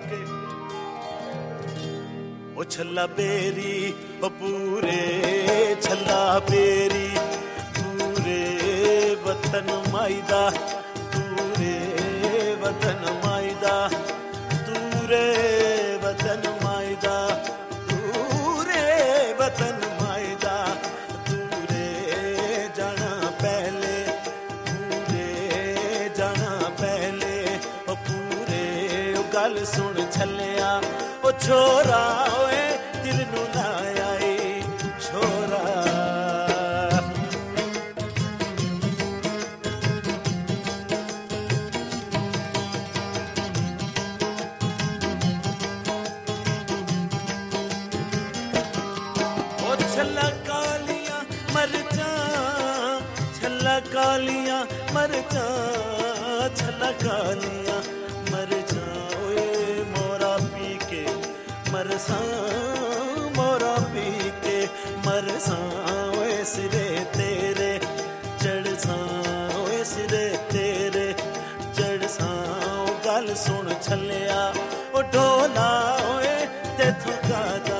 के ओ छल्ला बेरी ओ पूरे छल्ला बेरी पूरे वतन माईदा पूरे वतन माईदा पूरे वतन माईदा पूरे वतन माईदा पूरे जाना पहले पूरे जाना पहले ओ पूरे ओ गल सुन छलिया ओ छोरा ओए दिल नू ना आई छोरा कालियां मरचा छला कालियां मरचा ओए मोरा पी के मरसा मोरा पी के मरसा ओए सिरे तेरे चढ़सा ओए सिरे तेरे चढ़सा गल सुन छलिया ओ ढोला ओए तेथों गादा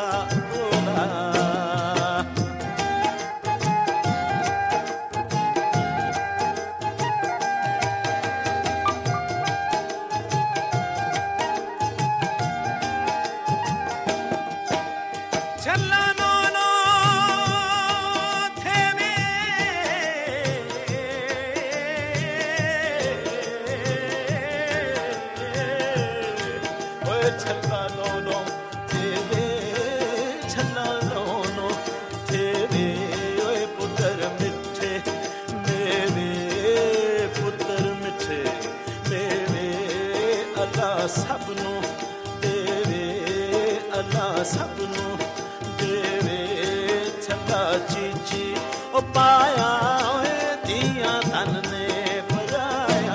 सबनू देवे छला चीची ओ पाया ओए दिया धन ने पराया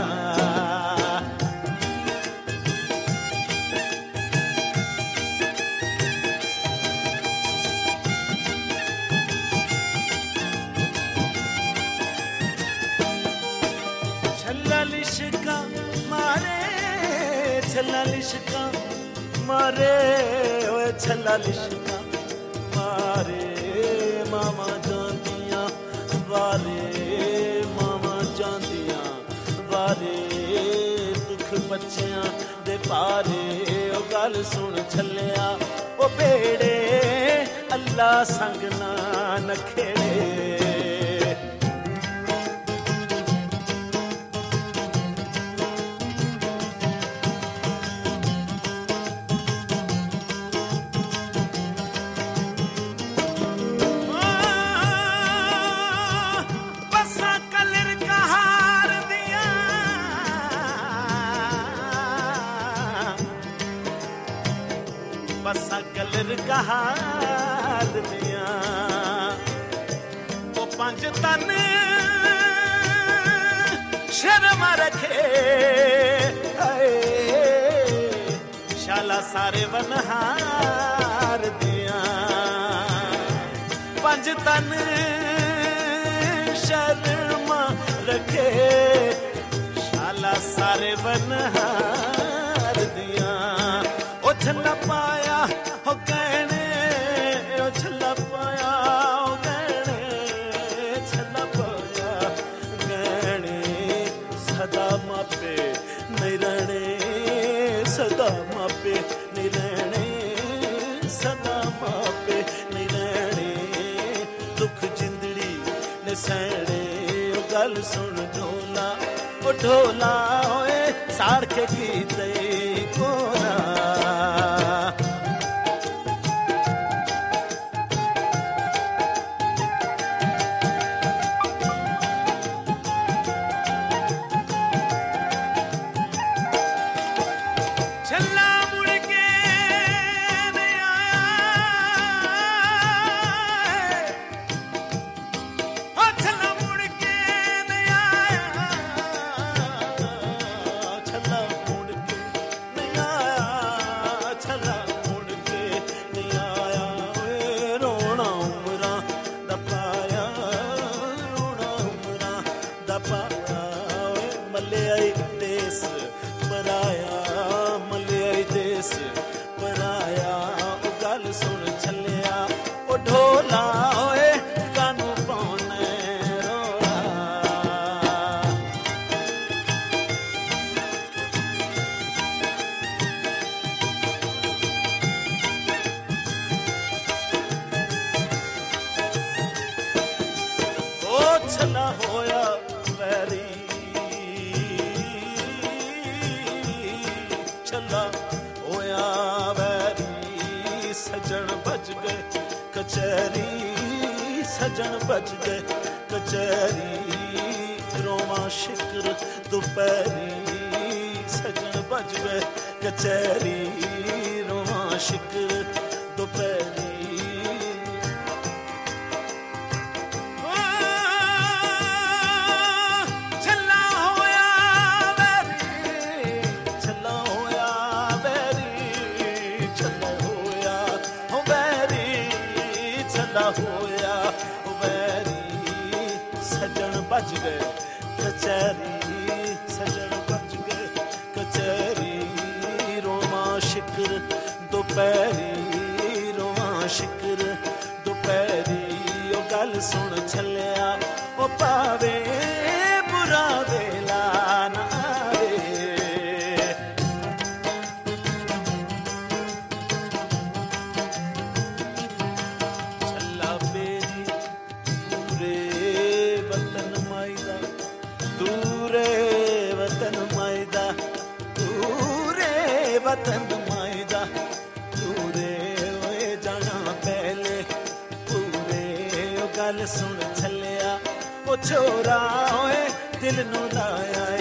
छला लिशका मारे छला लिशका मारे ओए छला लिशका मारे मामा जांदियां वारे मामा जांदियां वारे दुख बच्चियां दे पारे ओ गल सुन छलिया ओ बेड़े अल्लाह संग ना नखेड़े बसा कलर कहार दिया ओ पंज तन शर्म रखे शाला सारे वनहार दिया पंज तन शर्म रखे शाला सारे वनहार दिया ओ छल्ला पाया हो गहने ओ छल्ला पाया हो गहने छल्ला पाया गहने सदा मापे नहीं रहने सदा मापे नहीं रहने सदा मापे नहीं रहने दुख जिंदड़ी ने सहने ओ गल सुन ढोला ओ ढोला ओए साड़ के गीते कोना गल सुन छलिया ओ ढोला ओए कानू पाने रोला ओ छला होया वैरी छला होया वैरी सजन बज गए कचहरी सजन बज गए कचहरी रोमा शिकर दोपहरी सजन बज गए कचहरी रोमा शिकर दोपहरी होया वैरी सजन बज गए कचहरी सजन बज गए कचहरी रोमा शिकर दोपहरी रोमा शिकर दोपहरी ओ गल सुन छलिया ओ पावे बुरा वेला ना आवे वतन मायदा पूरे होए जाना पहले पूरे ओ गल सुन छलिया ओ छोरा होए दिल नु लाया